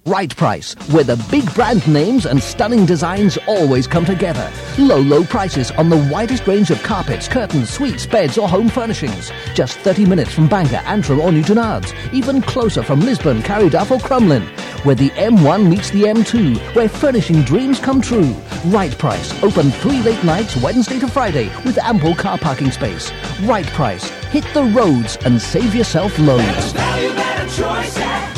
Right Price, where the big brand names and stunning designs always come together. Low prices on the widest range of carpets, curtains, suites, beds or home furnishings. Just 30 minutes from Bangor, Antrim or Newton Ards. Even closer from Lisbon, Carryduff or Crumlin. Where the M1 meets the M2, where furnishing dreams come true. Right Price, open 3 late nights Wednesday to Friday with ample car parking space. Right Price, hit the roads and save yourself loads. Better value, better choice.